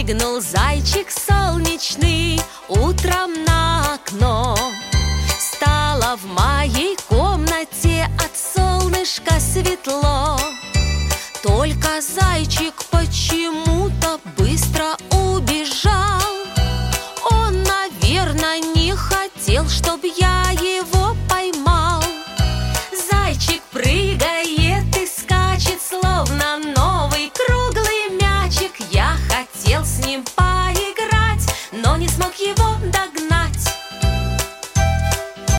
Прыгнул зайчик солнечный утром на окно. Стало в моей комнате от солнышка светло. Только зайчик почему-то быстро убежал. Он, наверное, не хотел, чтоб я